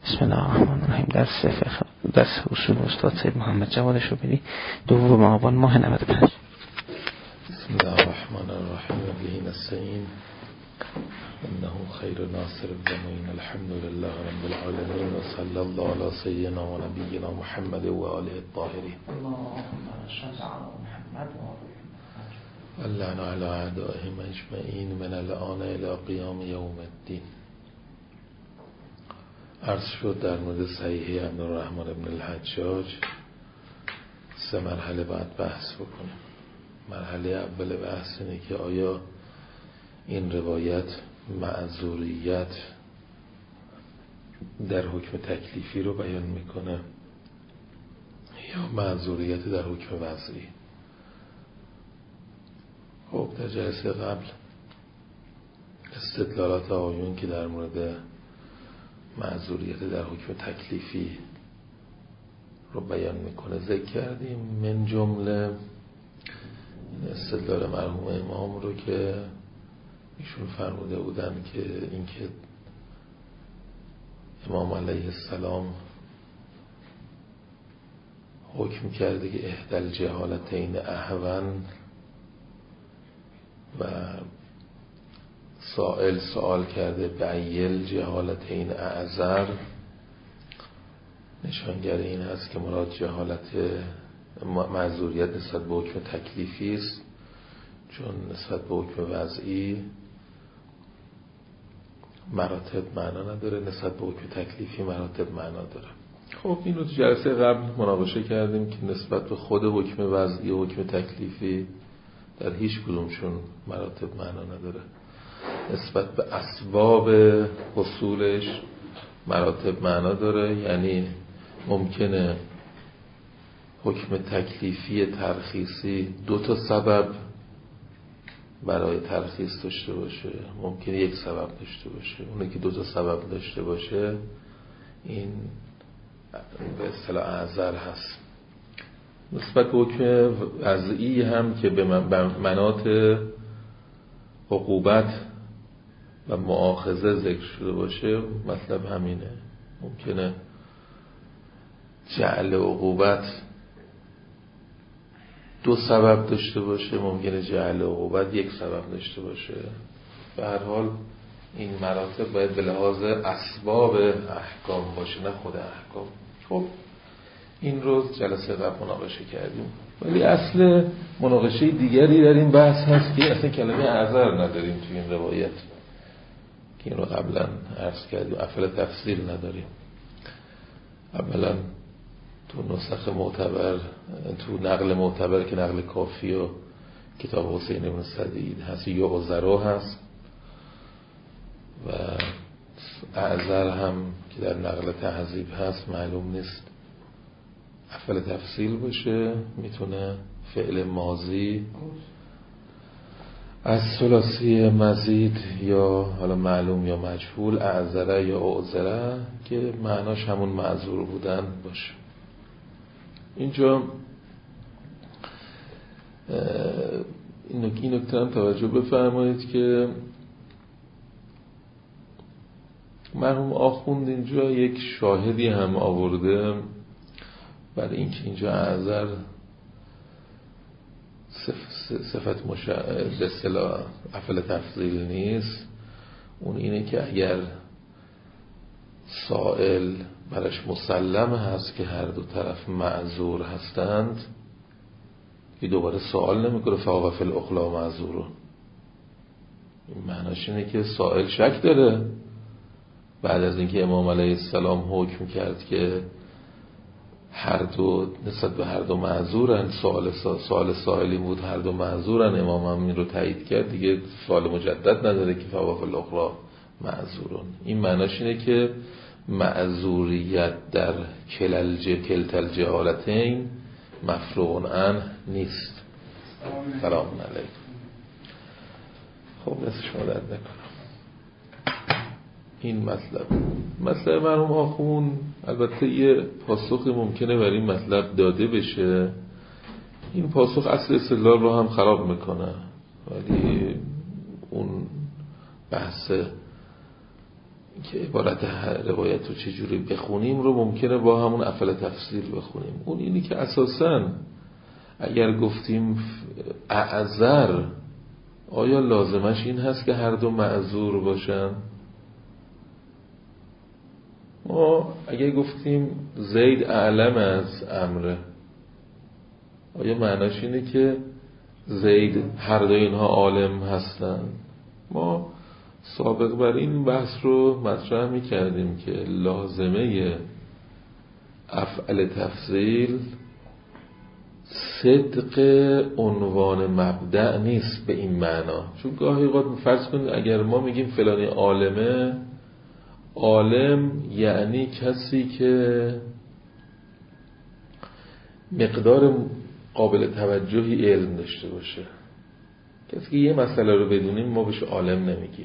بسم الله الرحمن الرحیم. درس اصول استاد سید محمد جواد شوبری، 2 آبان ماه 95. بسم الله الرحمن الرحیم و به نستعین انه خیر ناصر الزمین. الحمد لله رب العالمین و صلی الله علی سیدنا و نبینا محمد و آله الطاهرین. اللهم صل علی محمد و آله اللعن علی اعدائهم اجمعین من الآن الی قیام یوم الدین. عرض شد در مورد صحیح عبدالرحمن بن الحجاج 3 مرحله باید بحث بکنیم. مرحله اول بحث اینه که آیا این روایت معذوریت در حکم تکلیفی رو بیان میکنه یا معذوریت در حکم وضعی. خب در جلسه قبل استدلالات آیون که در مورد معذوریت در حکم تکلیفی رو بیان میکنه ذکر کردیم. من جمله استدلال مرحوم امام رو که ایشون فرموده بودن که اینکه امام علیه السلام حکم کرده که احدل جهالتین اهون و سوال کرده بعیل جهالتین اعذر، نشانگر این هست که مراد جهالت معذوریت نسبت به حکم تکلیفی است، چون نسبت به حکم وضعی مراتب معنا نداره، نسبت به حکم تکلیفی مراتب معنا داره. خب این رو تو جلسه قبل مناقشه کردیم که نسبت به خود حکم وضعی و حکم تکلیفی در هیچ کدومشون مراتب معنا نداره. نسبت به اسباب حصولش مراتب معنا داره، یعنی ممکنه حکم تکلیفی ترخیصی 2 سبب برای ترخیص داشته باشه، ممکنه 1 سبب داشته باشه. اونه که 2 سبب داشته باشه این به اصطلاح اعذر هست. نسبت به حکم وضعی هم که به مناط عقوبت و مؤاخذه ذکر شده باشه مطلب همینه. ممکنه جعل عقوبت 2 سبب داشته باشه، ممکنه جعل عقوبت 1 سبب داشته باشه. به هر حال این مراتب باید به لحاظ اسباب احکام باشه نه خود احکام. خب این روز جلسه قبل مناقشه کردیم، ولی اصل مناقشه دیگری در این بحث هست که اصلا کلمه اعذر نداریم توی این روایت که این رو قبلا عرض کردیم. افعال تفصیل نداریم. اولا تو نسخ معتبر، تو نقل معتبر که نقل کافی و کتاب حسین بن سعید هست یا عذرا هست و اعذر هم که در نقل تهذیب هست معلوم نیست افعال تفصیل باشه. میتونه فعل ماضی از ثلاثی مزید یا حالا معلوم یا مجهول، اعذره یا اعذره، که معناش همون معذور بودن باشه. اینجا این نکته هم توجه بفرمایید که مرحوم آخوند اینجا یک شاهدی هم آورده برای اینکه اینجا اعذر صفت به اصطلاح افعال تفضیل نیست. اون اینه که اگر سائل براش مسلم هست که هر دو طرف معذور هستند، که دوباره سوال نمیکنه فهو فی الاخلا معذورون. این معناش اینه که سائل شک داره بعد از اینکه امام علیه السلام حکم کرد که هر دو نسبت به هر دو معذورن، سوال سائلی بود هر دو معذورن، امام هم این رو تایید کرد، دیگه سوال مجدد نداره که فهو فی الاخلا معذورون. این معناش اینه که معذوریت در کلتا الجهالتین مفروغ عنه نیست. سلام علیکم. خب دست شما درد نکنم. این مطلب مرحوم آخون البته یه پاسخ ممکنه برای این مطلب داده بشه. این پاسخ اصل استدلال رو هم خراب میکنه، ولی اون بحث که عبارت روایت رو چجوری بخونیم رو ممکنه با همون افعل تفسیر بخونیم. اون اینی که اساساً اگر گفتیم اعذر، آیا لازمش این هست که هر دو معذور باشن؟ ما اگر گفتیم زید اعلم از امره، آیا معناش اینه که زید هر دو اینها عالم هستن؟ ما سابق بر این بحث رو مطرح می کردیم که لازمه افعل تفضیل صدق عنوان مبدأ نیست به این معنا. چون گاهی اوقات فرض کنید اگر ما میگیم فلانی عالمه، عالم یعنی کسی که مقدار قابل توجهی علم داشته باشه. کسی که یه مسئله رو بدونیم ما بهش عالم نمیگیم.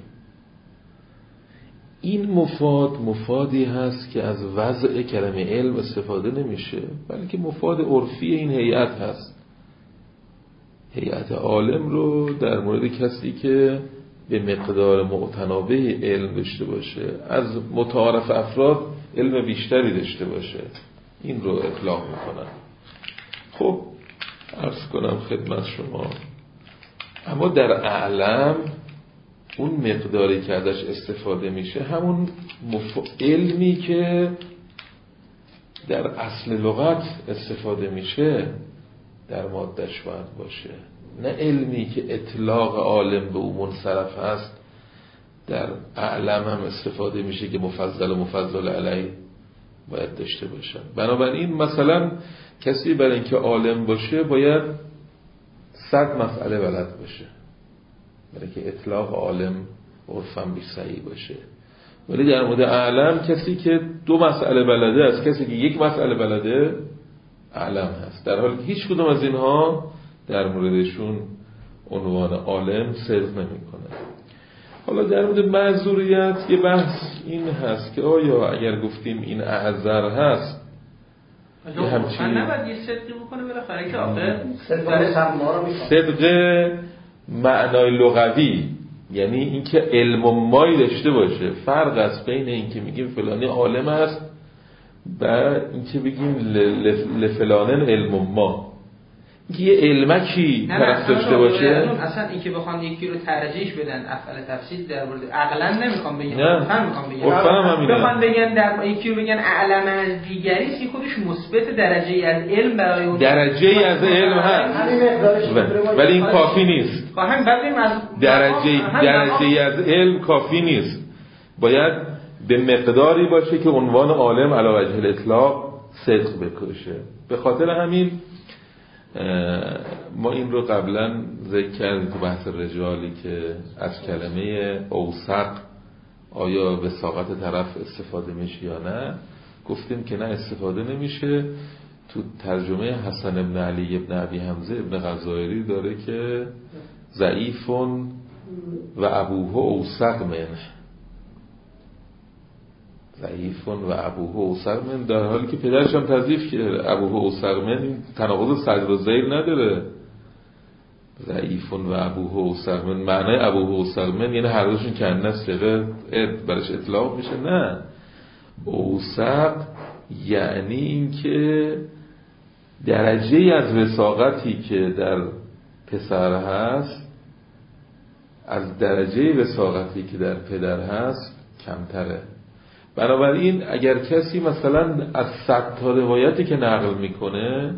این مفادی هست که از وضع کلمه علم استفاده نمیشه، بلکه مفاد عرفی این هیئت هست. هیئت عالم رو در مورد کسی که به مقدار معتنابه علم داشته باشه، از متعارف افراد علم بیشتری داشته باشه، این رو اطلاق میکنن. خب عرض کنم خدمت شما، اما در اعلم اون مقداری که ازش استفاده میشه همون علمی که در اصل لغت استفاده میشه در مادهش باید باشه، نه علمی که اطلاق عالم به اون منصرف هست در اعلم هم استفاده میشه که مفضل و مفضل علیه باید داشته باشن. بنابراین مثلا کسی برای اینکه عالم باشه باید 100 مسئله بلد باشه، برای که اطلاق عالم عرفاً بیش صحیح باشه. ولی در مورد اعلم کسی که 2 مسئله بلده است، کسی که 1 مسئله بلده اعلم هست، در حالی که هیچ کدوم از اینها در موردشون عنوان عالم صدق نمی‌کنه. حالا در مورد معذوریت یه بحث این هست که آیا اگر گفتیم این اعذر هست یه همچین نباید یه صدقی بکنه بالاخره که آخه صدق معنای لغوی، یعنی اینکه علم و مایی داشته باشه. فرق است بین اینکه میگیم فلانی عالم است و اینکه بگیم لفلانن علم و ما، اینکه یه علمکی طرف داشته باشه. اصلا اینکه بخوان یکی رو ترجیح بدن افعال تفصیل در مورد عقلا نمیخوام بگم، عرفاً میخوام بگم. بخوان بگن در یکی رو بگن اعلم از دیگری، سی خودش مثبت درجه از علم برای اون، درجه از علم هست ولی این کافی نیست. درجه از علم کافی نیست، باید به مقداری باشه که عنوان عالم علی وجه الاطلاق صدق بکشه. به خاطر همین ما این رو قبلا ذکر کردیم تو بحث رجالی که از کلمه اوثق آیا وثاقت طرف استفاده میشه یا نه، گفتیم که نه استفاده نمیشه. تو ترجمه حسن ابن علی ابن ابی حمزه ابن غزائری داره که ضعیفون و ابوه اوثق منه، ضعیفون و ابوه اوثق من، در حالی که پدرش هم تضعیف کرده. ابوه اوثق من این تناقض صدر و ذیل نداره. ضعیفون و ابوه اوثق من معنای ابوه اوثق من یعنی هر دوشون کنه صغه برش اطلاق میشه. نه، اوثق یعنی این که درجه از وثاقتی که در پسر هست از درجه وثاقتی که در پدر هست کمتره. بنابراین اگر کسی مثلا از 100 تا روایتی که نقل میکنه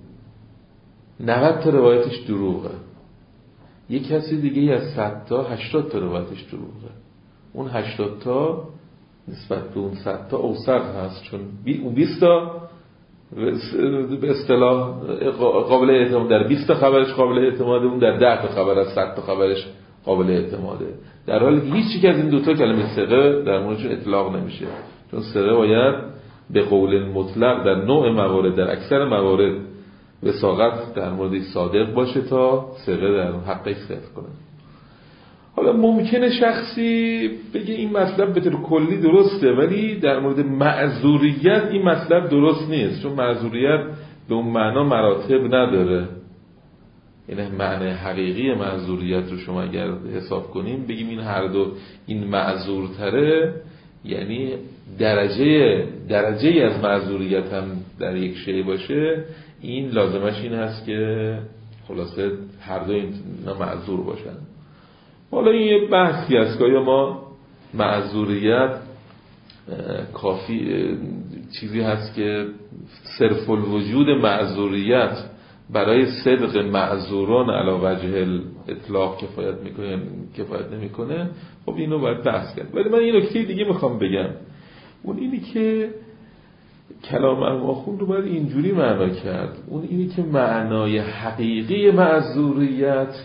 90 تا روایتش دروغه، یک کسی دیگه از 100 تا 80 تا روایتش دروغه، اون 80 تا نسبت به اون 100 تا اوثق هست، چون اون 20 تا به اصطلاح قابل اعتماد، در 20 تا خبرش قابل اعتماده، اون در 10 تا خبر از 100 تا خبرش قابل اعتماده، در حالی که هیچ یک از این 2 تا کلمه ثقه در موردشون اطلاق نمیشه. چون ثقه باید به قول مطلق در نوع موارد، در اکثر موارد وثاقت در مورد صادق باشه تا ثقه در حقش صدق کنه. حالا ممکنه شخصی بگه این مطلب به طور کلی درسته، ولی در مورد معذوریت این مطلب درست نیست، چون معذوریت به اون معنا مراتب نداره. این معنی حقیقی معذوریت رو شما اگر حساب کنیم بگیم این هر دو این معذورتره، یعنی درجه از معذوریت هم در یک شی باشه، این لازمش این هست که خلاصه هر دو اینا معذور باشن. حالا این یه بحثی است که ما معذوریت کافی چیزی هست که صرف الوجود معذوریت برای صدق معذوران علی وجه الاطلاق کفایت نمیکنه. خب اینو باید بحث کرد. ولی من یه نکته دیگه میخوام بگم، اون اینی که کلام آخوند رو باید اینجوری معنا کرد. اون اینی که معنای حقیقی معذوریت،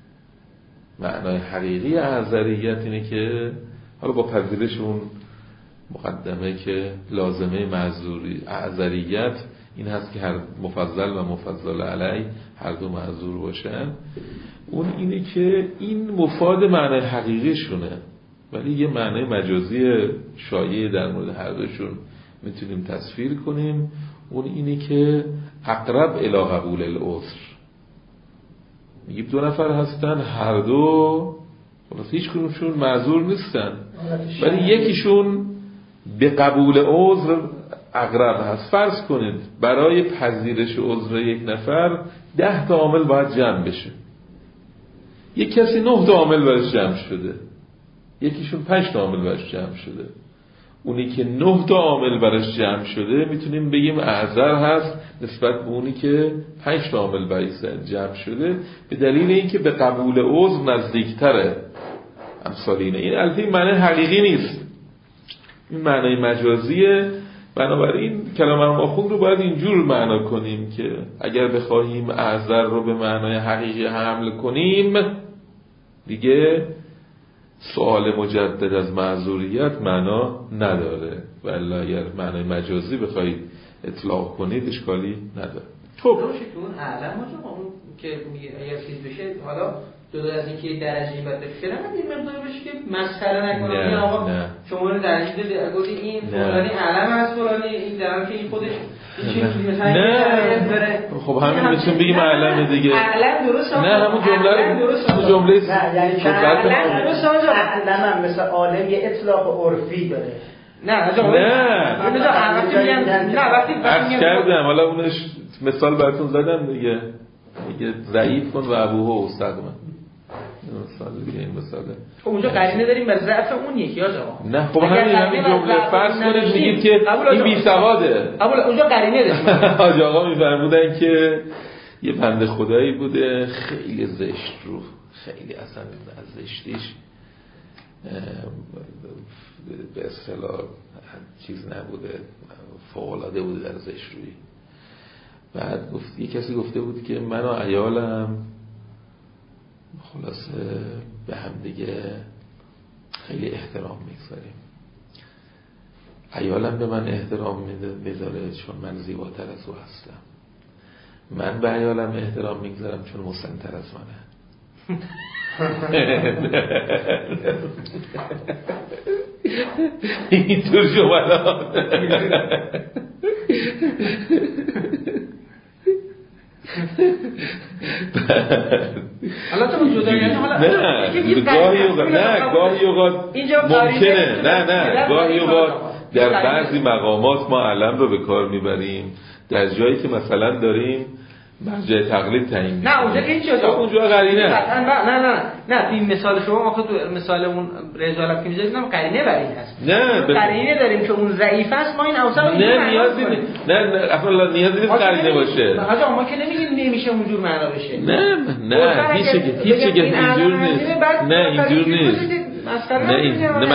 معنای حقیقی اعذریت اینه که حالا با پذیرش اون مقدمه که لازمه معذوری اعذریت این هست که هر مفضل و مفضل علی هر دو معذور باشن، اون اینه که این مفاد معنای حقیقیشونه، ولی یه معنای مجازی شایع در مورد هر دوشون میتونیم تصویر کنیم. اون اینه که اقرب الی قبول العذر، میگیم دو نفر هستن، هر دو خلاص هیچ کدومشون معذور نیستن، ولی یکیشون به قبول عذر اقرب هست. فرض کنید برای پذیرش عذر یک نفر 10 تا عامل باید جمع بشه، یک کسی 9 تا عامل برش جمع شده، یکیشون 5 تا عامل برش جمع شده. اونی که 9 تا عامل برش جمع شده میتونیم بگیم اعذر هست نسبت به اونی که 5 تا عامل برش جمع شده، به دلیل اینکه به قبول عذر نزدیکتره. امثال اینه. این البته معنی حقیقی نیست، این معنی مجازیه. بنابراین کلام آخوند رو باید اینجور معنا کنیم که اگر بخواهیم اعذر رو به معنای حقیقی حمل کنیم دیگه سوال مجدد از معذوریت معنا نداره، ولی اگر معنای مجازی بخواید اطلاق کنید اشکالی نداره. خب اون اعلم اون که میگه اگر چیز بشه، حالا جدا از اینکه درجه‌ای باید بفرم این مقدار بشه که مسخره نکنه. آقا شما رو درجه دادید گفتید این فلانی علم هست، فلانی این در که این خودش چیزی مثلا بره. خب همین میتونیم بگیم علم دیگه. علم درست. نه همون جمله یعنی علم درست. علم هم مثل عالم یه اطلاق عرفی داره. نه وقتی کردم حالا اونش مثال براتون زدم دیگه ضعیف کن و ابوه استقمه مثال دیگه. این مثاله. خب اونجا قرینه داریم بر ضعف اون یکی یا جواب. نه خب همین جمله فرض کنید میگید که این بی سواده. اونجا قرینه داریم. حاج آقا میفرمودن که یه بنده خدایی بوده خیلی زشت رو، خیلی اصلا از زشتیش به اصطلاح چیز نبوده، فوق‌العاده بوده در زشت روی. بعد یه کسی گفته بود که من و عیالم خلاصه به هم دیگه خیلی احترام میگذاریم، عیالم به من احترام میذاره چون من زیباتر از او هستم، من به عیالم احترام میگذارم چون مسن‌تر از منه. اینطور جملات حالا تو جدا یعنی حالا گاهی اوقات ممکنه گاهی اوقات در بعضی مقامات ما علم رو به کار میبریم در جایی که مثلا داریم مرجع تقلید تعیین. نه اونجا که هیچ جا اونجا قرینه. نه این مثال شما آخه تو مثال اون رجالت که میذارید هم قرینه بر این هست. نه قرینه داریم که اون ضعیف است، ما این اوصاف نه نیازی نیست. نه اصلا نیازی نیست قرینه باشه. حاجا ما که نمیگیم نمیشه اونجور معنا بشه. نه هیچ که اینجور نیست. نه اینجور نیست. مسخره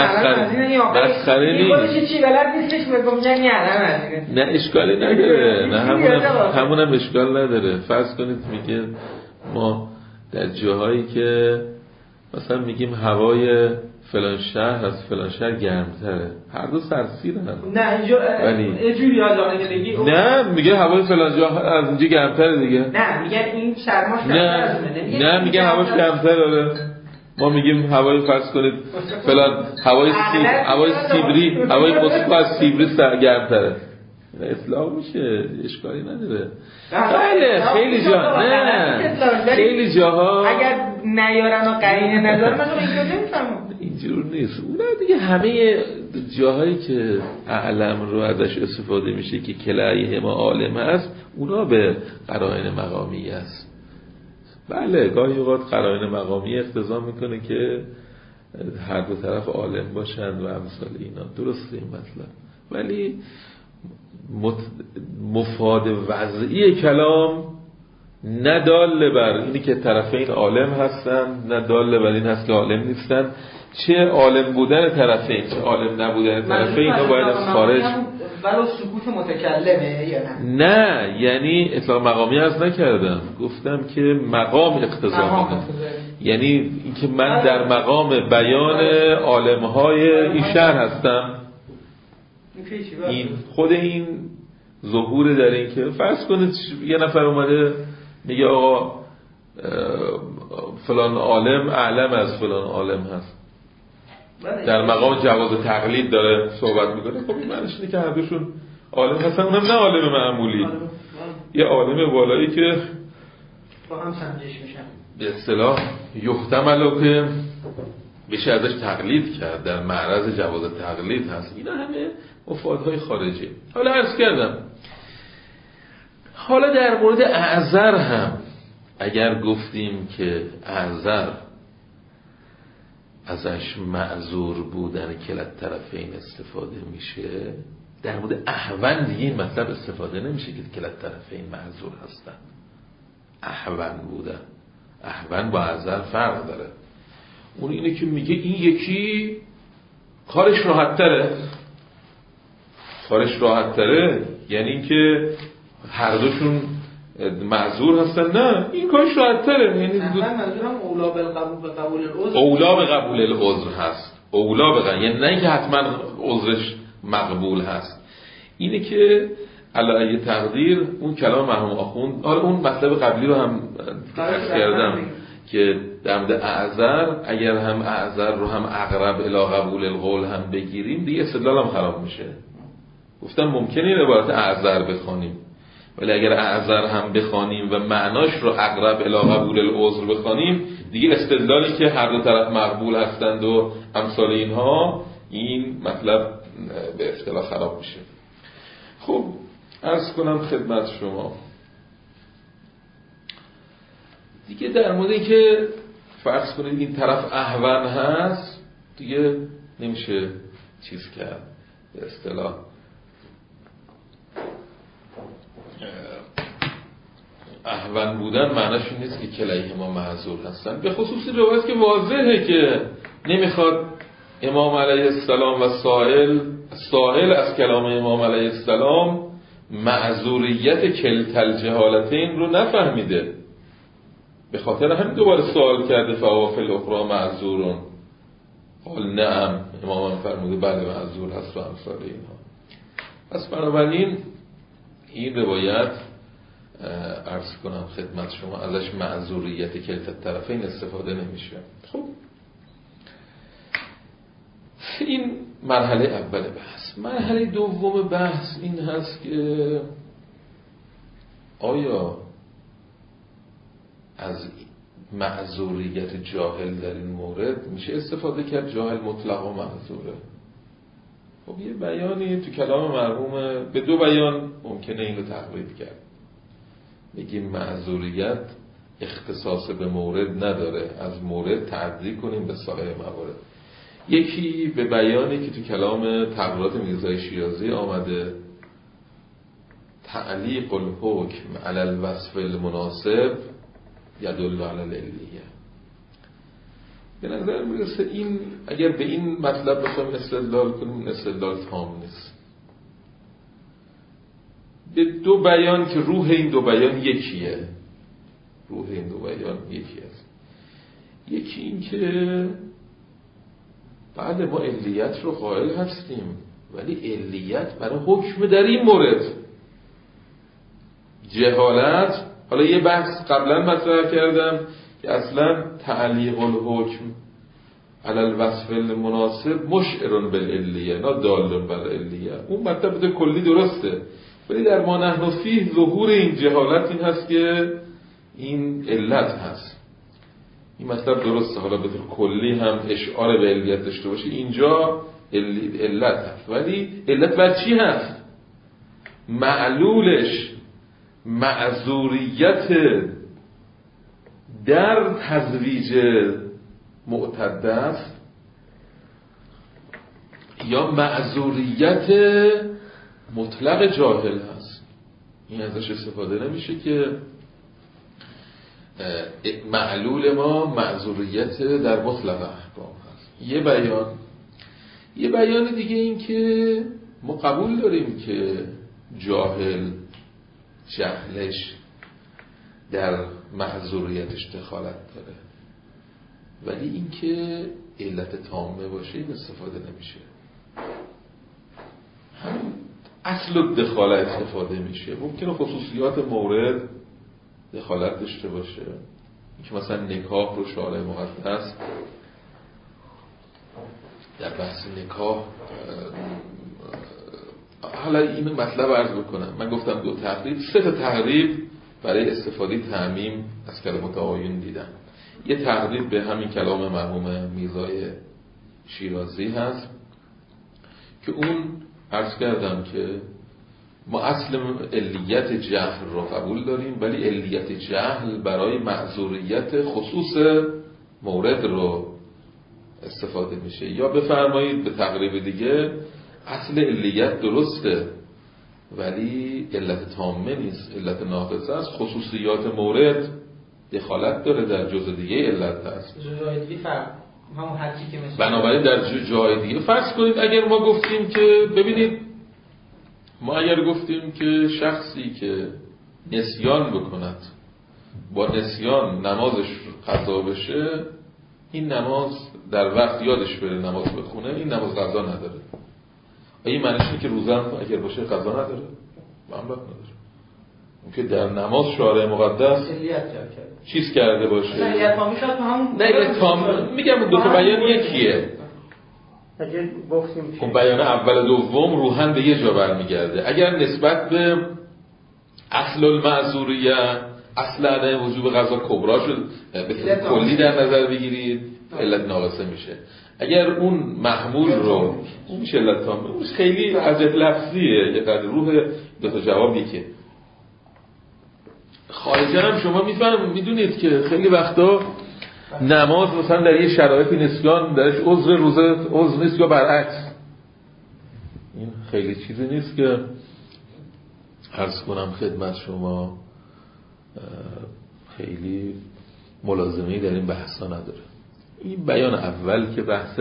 نیست. چی بلد نیستش بگم یعنی نه اشکالی نداره. نه همونم اشکال نداره. فرض کنید میگه ما در جاهایی که مثلا میگیم هوای فلان شهر از فلان شهر گرمتره، هر دو سرسیرن. نه اینجا اینجوری آجانه میگی نه میگه هوای فلان جا از اینجا گرمتره دیگه. نه میگن این سرماش نه میگه هواش گرمتره. ما میگیم هوای فرض کنید فلان هوای سیبری، هوای مسکو از سیبری گرمتره. اطلاق میشه، اشکالی نداره. بله خیلی جا نه خیلی جاها اگر نیارن و قرینه نداره من اینجا نمیفهمم. اینجور نیست. اون دیگه همه جاهایی که علم رو ازش استفاده میشه که کلایه ما عالم هست، اونا به قرائن مقامی است. بله گاهی اوقات قرائن مقامی اقتضا میکنه که هر دو طرف عالم باشند و امثال اینا، درسته این مطلب، ولی مفاد وضعی کلام نداله بر اینی که طرفین عالم هستند، نداله بر این هست که عالم نیستند. چه عالم بودن طرفین چه عالم نبودن طرفین اینا باید از خارج ولو سکوت متکلمه یا نه؟ نه یعنی اطلاق مقامی از نکردم، گفتم که مقام اقتضا میکنه، یعنی اینکه من در مقام بیان عالمهای این شهر هستم. این خود این ظهور در این که فرض کنید یه نفر اومده میگه آقا فلان عالم اعلم از فلان عالم هست، در مقام جواز تقلید داره صحبت میکنه. خب این معنیش اینه که هر دوشون عالم هستن، اونم نه عالم معمولی، یه عالم بالایی که با هم سنجش میشن، به اصطلاح یحتمل که بشه ازش تقلید کرد، در معرض جواز تقلید هست. اینا همه مفادهای خارجی. حالا عرض کردم حالا در مورد اعذر هم اگر گفتیم که اعذر ازش معذور بودن کلت طرفین استفاده میشه، در مورد احون دیگه این مطلب استفاده نمیشه که کلت طرفین معذور هستن. احون بودن، احون با اعذر فرق داره. اون اینه که میگه این یکی کارش راحت تره، یعنی این که هر دوشون معذور هستن، نه این کارش راحت تره، یعنی منظورم اولا به قبول العذر، اولا به قبول العذر هست، اولا به قبول، یعنی نه که حتما عذرش مقبول هست. اینه که علی تقدیر اون کلام مرحوم آخوند، حالا اون مطلب قبلی رو هم عرض کردم که در مورد اعذر اگر هم اعذر رو هم اقرب الی قبول القول هم بگیریم دیگه استدلال هم خراب میشه. گفتم ممکنه این عبارت اعذر بخونیم، ولی اگر اعذر هم بخونیم و معناش رو اقرب الی قبول العذر بخونیم دیگه استدلالی که هر دو طرف مقبول هستند و امثال اینها، این مطلب به اصطلاح خراب میشه. خب عرض کنم خدمت شما دیگه در مورد این که فرض کنید این طرف احون هست دیگه نمیشه چیز کرد، به اصطلاح احون بودن معناش این نیست که کلیه ما معذور هستن، به خصوص روایت که واضحه که نمیخواد امام علیه السلام و سائل از کلام امام علیه السلام معذوریت کلتا الجهالتین رو نفهمیده، به خاطر همین دوباره سوال کرده فوافل الاخرى معذورون، قال نعم، امام هم فرموده بله معذور هست و امثال اینها. پس بنابراین این روایت عرض کنم خدمت شما ازش معذوریت کلتا الطرفین استفاده نمیشه. خب این مرحله اول بحث. مرحله دوم بحث این هست که آیا از معذوریت جاهل در این مورد میشه استفاده کرد؟ جاهل مطلق و معذوره. خب یه بیانی تو کلام مرحوم به دو بیان ممکنه اینو تقریب کرد، بگیم معذوریت اختصاص به مورد نداره، از مورد تعدی کنیم به سایر موارد. یکی به بیانی که تو کلام تقریرات میرزای شیرازی آمده، تعلیق الحکم علی الوصف المناسب یدل علی العلیه. به نظر میرسه این اگر به این مطلب بخوایم استدلال کنیم استدلال تام نیست. به دو بیان که روح این دو بیان یکیه، روح این دو بیان یکی است. یکی این که بعد ما علیت رو قائل هستیم، ولی علیت برای حکم در این مورد جهالت. حالا یه بحث قبلا مطرح کردم که اصلا تعلیق الحکم علی الوصف المناسب مشعر بالعلیه نه دال بر علیه. اون مطلب کلی درسته، ولی در ما نحن فیه ظهور این جهالت این هست که این علت هست. این مطلب درسته، حالا به طور کلی هم اشعار به علیت داشته باشه، اینجا علت هست. ولی علت بر چی هست؟ معلولش معذوریت در تزویج معتده است یا معذوریت مطلق جاهل هست. این ازش استفاده نمیشه که معلول ما معذوریت در مطلق احکام هست. یه بیان دیگه این که ما قبول داریم که جاهل جهلش در معذوریتش دخالت داره، ولی این که علت تامه باشه این استفاده نمیشه. همین اصل دخالت استفاده میشه. ممکنه خصوصیات مورد دخالت داشته باشه، اینکه مثلا نکاح رو شارع مقدس در بحث نکاح، حالا این مطلب عرض بکنم. من گفتم 2 تقریب، 3 تقریب برای استفاده تعمیم از کلمات آیون دیدم. یه تقریب به همین کلام مرحوم میرزای شیرازی هست که اون عرض کردم که ما اصل علیت جهل رو قبول داریم، ولی علیت جهل برای معذوریت خصوص مورد رو استفاده میشه. یا بفرمایید به تقریب دیگه اصل علیت درسته ولی علت تامه نیست، علت ناقصه است. خصوصیات مورد دخالت داره در جزء دیگه علت هست. جای دیگه فرق همون حدی که مثلا بنابراین در جای دیگه فرض کنید اگر ما گفتیم که ببینید، ما اگر گفتیم که شخصی که نسیان بکند با نسیان نمازش قضا بشه، این نماز در وقت یادش بره نماز بخونه، این نماز قضا نداره. این معنیش اینه که روزه اگر باشه قضا نداره؟ من نداره. اون که در نماز شارع مقدس چیز کرده باشه. نه یه تامی شد همون نه تام میگم دو تا بیان یکیه. اگه گفتیم اون بیان اول دوم روحاً به یه جا برمیگرده. اگر نسبت به اصل المعذوریه، اصل عدم وجوب قضا کبرا شد به کلی در نظر بگیرید، علت ناقصه میشه. اگر اون محمول رو اون میشه علت تامه. اون خیلی از لفظیه، یه قدر روح دو تا جوابی که خارجا هم شما میدونید که خیلی وقتا نماز مثلا در یه شرایطی نسیان درش عذر روزه عذر نیست یا برعکس. این خیلی چیزی نیست که عرض کنم خدمت شما، خیلی ملازمه‌ای در این بحثا نداره. این بیان اول که بحث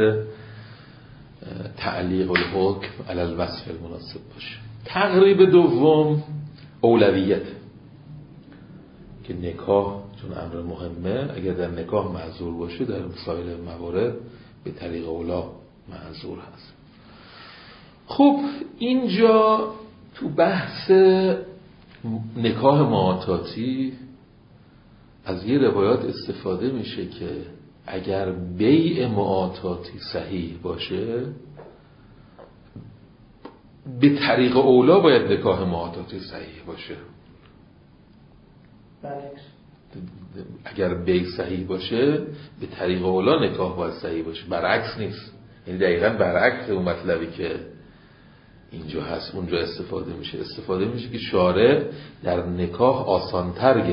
تعلیق الحکم علی الوصف المناسب باشه. تقریب دوم اولویت، که نکاح چون امر مهمه، اگر در نکاح معذور باشه در سایر موارد به طریق اولا معذور هست. خب اینجا تو بحث نکاح معاطاتی از یه روایات استفاده میشه که اگر بیع معاطاتی صحیح باشه به طریق اولا باید نکاح معاطاتی صحیح باشه. اگر بیع صحیح باشه به طریق اولا نکاح باید صحیح باشه، برعکس نیست. یعنی دقیقاً برعکس اون مطلبی که اینجا هست اونجا استفاده میشه که شارع در نکاح آسانتر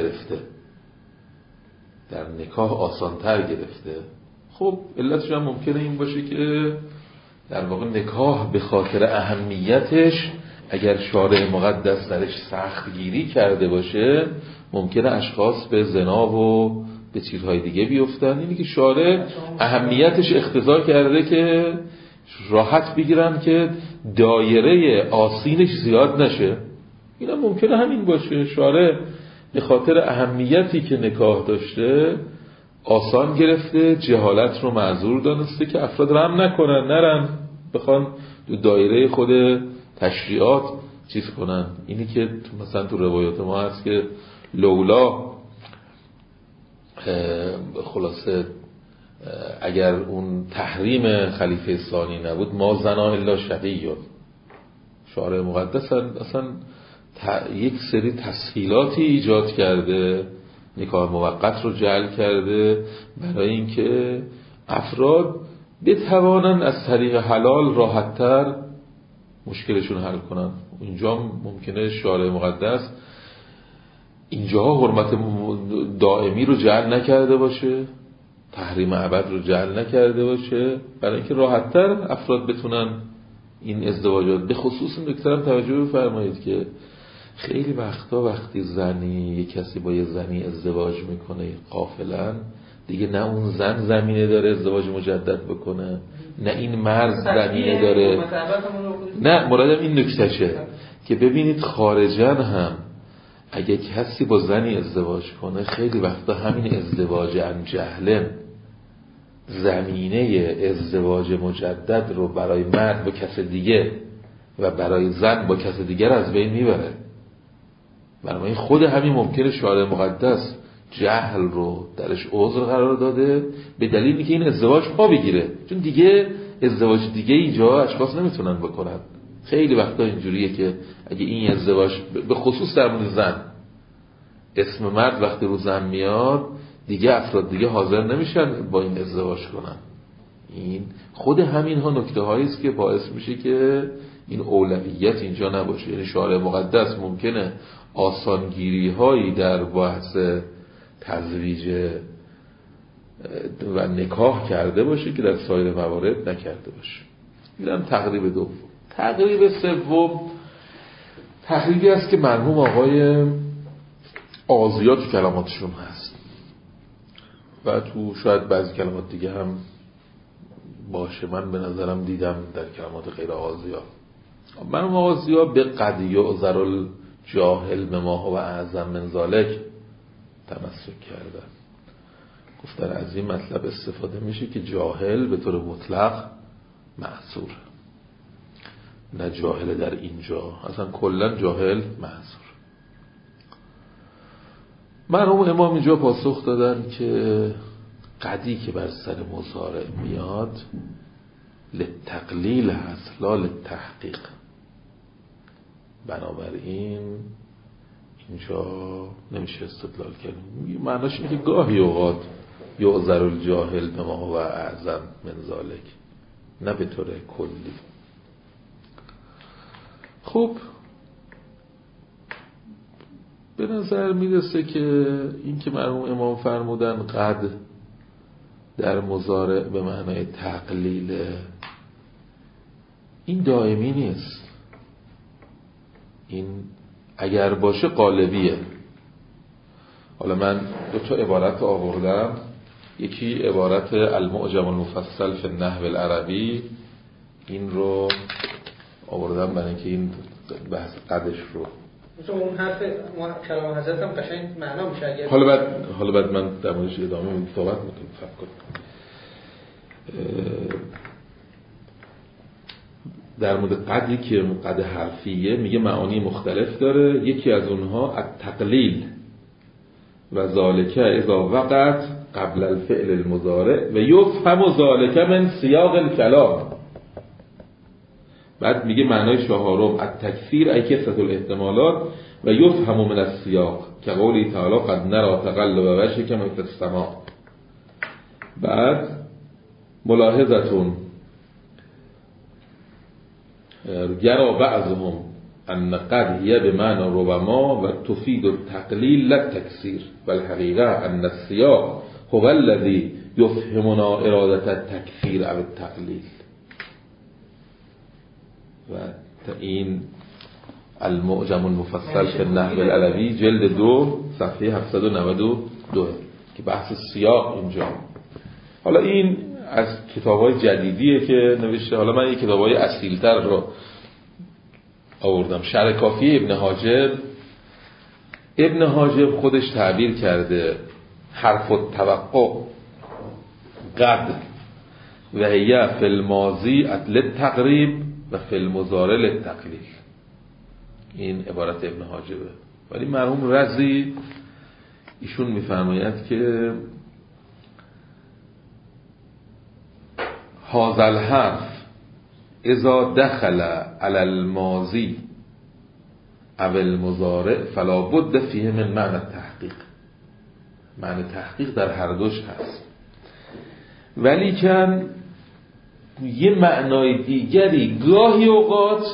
گرفته. خب علتش هم ممکنه این باشه که در واقع نکاح به خاطر اهمیتش اگر شارع مقدس درش سخت گیری کرده باشه ممکنه اشخاص به زنا و به چیزهای دیگه بیفتن. اینی که شارع اهمیتش اقتضا کرده که راحت بگیرن که دایره آسینش زیاد نشه. اینا ممکنه همین باشه، شارع به خاطر اهمیتی که نکاح داشته آسان گرفته، جهالت رو معذور دانسته که افراد رحم نکنن، نرن بخوان تو دایره خود تشریعات چیز کنن. اینی که مثلا تو روایات ما هست که لولا خلاصه اگر اون تحریم خلیفه ثانی نبود ما زنا الا شقیون، شارع مقدس اصلا یک سری تسهیلاتی ایجاد کرده، نکاح موقت رو جعل کرده برای اینکه افراد بتوانن از طریق حلال راحت‌تر مشکلشون حل کنن. اینجا ممکنه شارع مقدس اینجاها حرمت دائمی رو جعل نکرده باشه، تحریم ابد رو جعل نکرده باشه، برای اینکه راحت‌تر افراد بتونن این ازدواجات. به خصوص این نکته هم توجه بفرمایید که خیلی وقتا وقتی یک کسی با یه زنی ازدواج میکنه غافلاً، دیگه نه اون زن زمینه داره ازدواج مجدد بکنه، نه این مرد زمینه داره. نه مرادم این نکتهشه که ببینید خارجاً هم اگه کسی با زنی ازدواج کنه خیلی وقتا همین ازدواج عن جهل زمینه ازدواج مجدد رو برای مرد با کس دیگه و برای زن با کس دیگر از بین میبره. برای خود همین ممکنه شارع مقدس جهل رو درش عذر قرار داده به دلیلی که این ازدواج پا بگیره، چون دیگه ازدواج دیگه اینجا اشخاص نمیتونن بکنن. خیلی وقتا اینجوریه که اگه این ازدواج به خصوص در مورد زن اسم مرد وقتی رو زن میاد دیگه افراد دیگه حاضر نمیشن با این ازدواج کنن. این خود همین ها نکته هایی است که باعث میشه که این اولویت اینجا نباشه. یعنی شارع مقدس ممکنه آسانگیری هایی در بحث تزویج و نکاح کرده باشه که در سایر موارد نکرده باشه. اینم تقریب دوم. تقریب سوم تقریبی است که مرحوم آقای آزیا تو کلماتشون هست و تو شاید بعضی کلمات دیگه هم باشه. من به نظرم دیدم در کلمات غیر آزیا مرحوم آزیا به قد یعذر الجاهل بما هو اعظم من ذلک تمسک کردن. گفتن از این مطلب استفاده میشه که جاهل به طور مطلق معذور، نه جاهل در اینجا، اصلا کلا جاهل معذور. مرحوم امام اینجا پاسخ دادن که قدی که بر سر مضارع میاد لتقلیل هست لا لتحقیق. بنابراین اینجا نمیشه استدلال کرد. معناش اینه که گاهی اوقات یعذر الجاهل بما هو اعظم من ذلک، نه به طور کلی. خب به نظر میرسه که این که مرحوم امام فرمودن قد در مضارع به معنای تقلیل، این دائمی نیست. این اگر باشه قالبیه. حالا من دو تا عبارت آوردم، یکی عبارت المعجم المفصل فی النحو العربی، این رو آوردم برای اینکه این بحث قدش رو مثلا اون حرف کلام حضرت هم قشنگ معنا میشه اگر حالا بعد من در موردش ادامه صحبت میکنم. فکر کنم در مورد قدری که قد حرفیه میگه معانی مختلف داره. یکی از اونها التقلیل و ذالک اذا وقعت قبل الفعل المضارع و یفهم ذالک من سیاق الکلام. بعد میگه معنای چهارم التکثیر ای کثرة الاحتمالات و یفهم من السیاق که قولی تعالی قد نرى تقلب وجهک فی السماء. بعد ملاحظتون یرا بعضهم ان قد هي بمعنى ربما و تفید التقلیل لا التکثیر و الحقیقه ان السیاق هو الذي یفهمنا اراده التکثیر او التقلیل. و این المعجم المفصل فی النحو العربی جلد 2 صفحه 792 که بحث سیاق اینجا. حالا این از کتاب‌های جدیدیه که نوشته. حالا من یک کتاب‌های اصیل‌تر رو آوردم. شرح کافی ابن حاجب خودش تعبیر کرده حرف التوقع قد و هی فی الماضی للتقریب و فی المضارع للتقلیل. این عبارت ابن حاجبه. ولی مرحوم رضی ایشون میفرماید که هذا الحرف اذا دخل على الماضی او المضارع فلا بد فیه من معنی تحقیق. معنی تحقیق در هر دوش هست، ولیکن یه معنای دیگری گاهی اوقات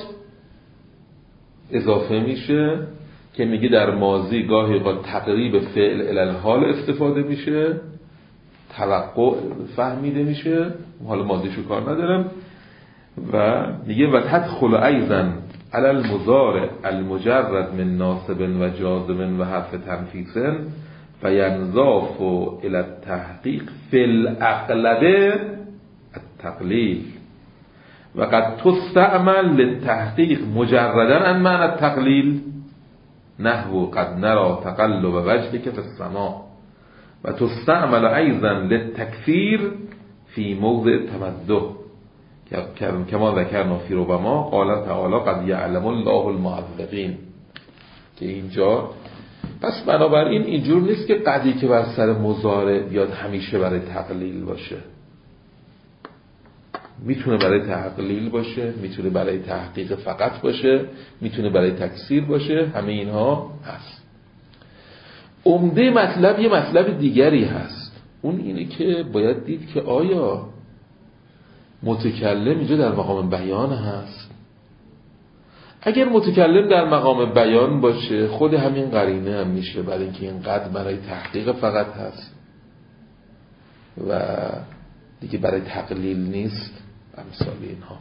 اضافه میشه که میگه در ماضی گاهی اوقات تقریب فعل الی الحال استفاده میشه، توقع فهمیده میشه، حالا ماضیشو کار ندارم، و میگه و تدخل ایضا علی المضارع المجرد من ناصب و جازم و حرف تنفیس فینضاف الی التحقیق فی الاغلب التقلیل و قد تستعمل للتحقیق مجردا عن معنی التقلیل نحو قد نرى تقلب وجهك في السماء و تستعمل ایضا للتکثیر فی موضع تمده کما ذکرنا فی ربما قال تعالی قد یعلم الله المعوقین. که اینجا پس بنابراین اینجور نیست که قدی که بر سر مضارع بیاد همیشه برای تقلیل باشه، میتونه برای تقلیل باشه، میتونه برای تحقیق فقط باشه، میتونه برای تکثیر باشه، همه اینها هست. عمده مطلب یه مطلب دیگری هست، اون اینه که باید دید که آیا متکلم اینجا در مقام بیان هست. اگر متکلم در مقام بیان باشه خود همین قرینه هم میشه برای اینکه این قد برای تحقیق فقط هست و دیگه برای تقلیل نیست، امثال اینها.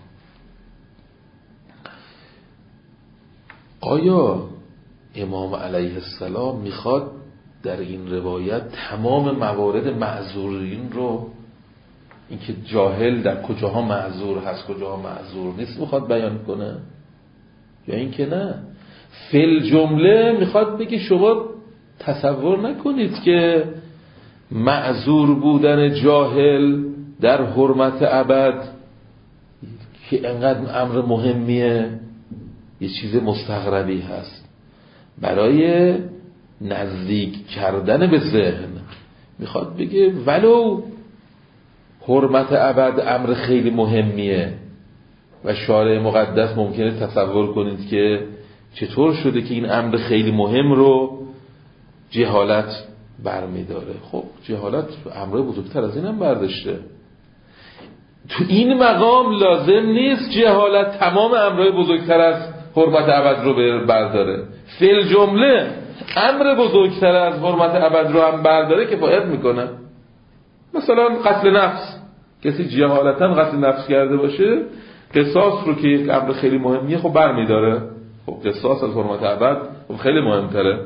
آیا امام علیه السلام میخواد در این روایت تمام موارد معذورین رو، اینکه جاهل در کجاها معذور هست کجاها معذور نیست، میخواد بیان کنه، یا اینکه نه فی الجمله میخواد بگه شما تصور نکنید که معذور بودن جاهل در حرمت ابد که انقدر امر مهمیه، یه چیز مستغربی هست. برای نزدیک کردن به ذهن میخواد بگه ولو حرمت ابد امر خیلی مهمیه و شارع مقدس ممکنه تصور کنید که چطور شده که این امر خیلی مهم رو جهالت برمیداره. خب جهالت امر بزرگتر از این هم برداشته. تو این مقام لازم نیست جهالت تمام امرهای بزرگتر از حرمت ابد رو برداره. فی الجمله امر بزرگتر از حرمت ابد رو هم برداره که باید میکنه. مثلا قتل نفس، کسی جهالتاً قتل نفس کرده باشه قصاص رو که یک امر خیلی مهمیه خب برمیداره. خب قصاص از حرمت ابد خب خیلی مهمتره.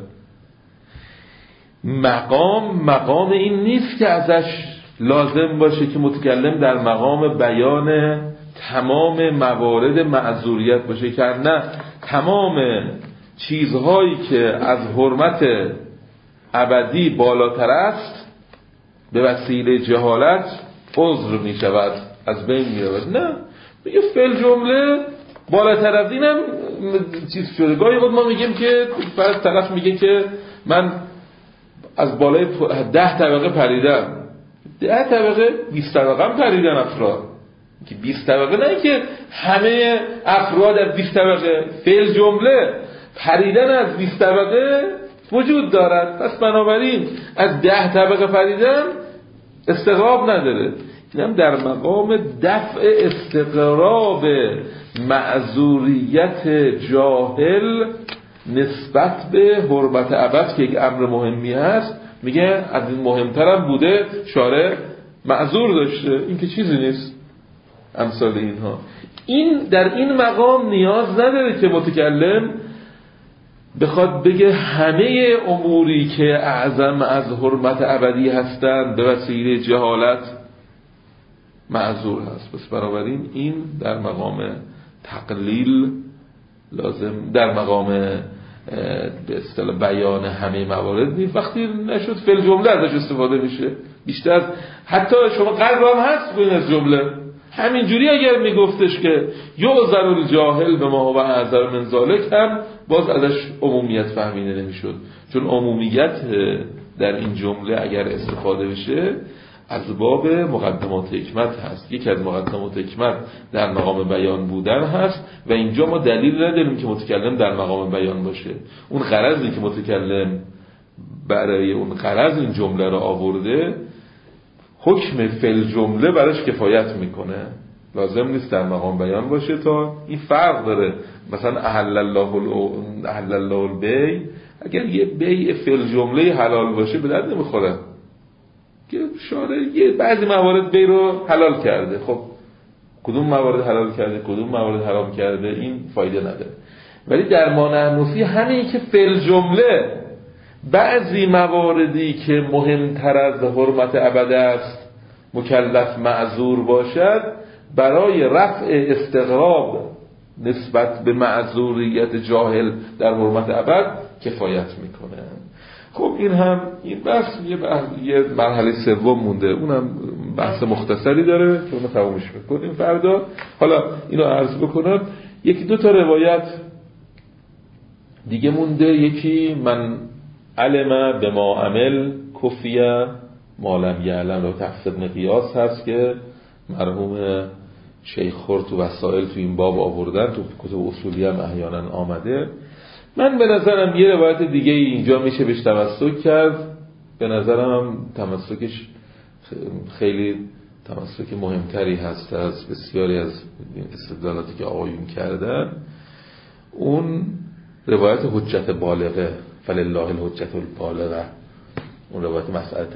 مقام این نیست که ازش لازم باشه که متکلم در مقام بیان تمام موارد معذوریت باشه، که نه تمام چیزهایی که از حرمت ابدی بالاتر است به وسیله جهالت عذر می شود، از بین می رود. نه میگه فعل جمله بالاتر از اینم چیز شده. گاهی خود ما میگیم که فرض طرف میگه که من از بالای 10 طبقه پریدم، 10 طبقه 20 طبقه هم پریدن افراد، که 20 طبقه نه که همه افراد از 20 طبقه. فعل جمله پریدن از 20 طبقه وجود دارد، پس بنابراین از 10 طبقه پریدن استغراب نداره. اینم در مقام دفع استقراب معذوریت جاهل نسبت به حرمت ابد که یک امر مهمی هست، میگه از این مهمترم بوده شارع معذور داشته، این که چیزی نیست. امثال اینها این در این مقام نیاز نداره که متکلم بخواد بگه همه اموری که اعظم از حرمت ابدی هستند به وسیله جهالت معذور هست. پس بنابراین این در مقام تقلیل لازم، در مقام به اصطلاح بیان همه موارد نیست. وقتی نشد فعل جمله ازش استفاده میشه بیشتر، حتی شما قدر هم هست بین از جمله همینجوری اگر میگفتش که یعذر الجاهل به ما و اعذر من ذلک هم باز ازش عمومیت فهمیده نمیشد، چون عمومیت در این جمله اگر استفاده بشه از باب مقدمات حکمت هست. یکی از مقدمات حکمت در مقام بیان بودن هست و اینجا ما دلیل نداریم که متکلم در مقام بیان باشه. اون غرضی که متکلم برای اون غرض این جمله رو آورده، حکم فل جمله براش کفایت میکنه، لازم نیست در مقام بیان باشه. تا این فرق داره. مثلا احل الله البیع، اگر یه بیع فل جمله حلال باشه به درد نمیخوره که شارع یه بعضی موارد بیع رو حلال کرده. خب کدوم موارد حلال کرده، کدوم موارد حرام کرده، این فایده نداره. ولی در مانع نفی همین که فل جمله بعضی مواردی که مهمتر از حرمت ابد است مکلف معذور باشد، برای رفع استغراب نسبت به معذوریت جاهل در حرمت ابد کفایت میکنه. خب این بحث یه مرحله سوم مونده، اونم بحث مختصری داره که اونو تمومش میکنیم فردا. حالا اینو عرض بکنم، یکی دو تا روایت دیگه مونده. یکی من علم به ما عمل کفیه ما لم یعلم، رو تحت ابن قیاس هست که مرحوم شیخ خور تو وسائل تو این باب آوردن، تو کتب اصولی هم احیانا آمده. من به نظرم یه روایت دیگه اینجا میشه بهش تمسک کرد. به نظرم تمسکش خیلی تمسک مهمتری هست از بسیاری از استدلالاتی که آقایون کردن. اون روایت حجت بالغه، فلله الحجت البالغه، اون روایت مسعود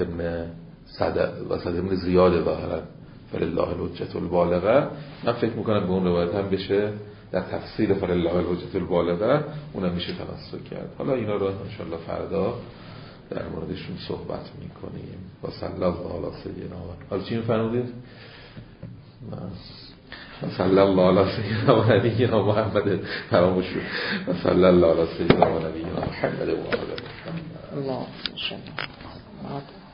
ابن زیاد ظاهرا فلله الحجت البالغه. من فکر میکنم به اون روایت هم بشه در تفسیر فلله الحجت البالغه اونم میشه تمسک کرد. حالا اینا رو انشالله فردا در موردشون صحبت میکنیم. و صلی الله علی سیدنا. حالا چی میفرمودید؟ صلی الله علی سیدنا و نبینا محمد. فراموش شد. و صلی الله علی سیدنا و نبینا محمد و آله. الله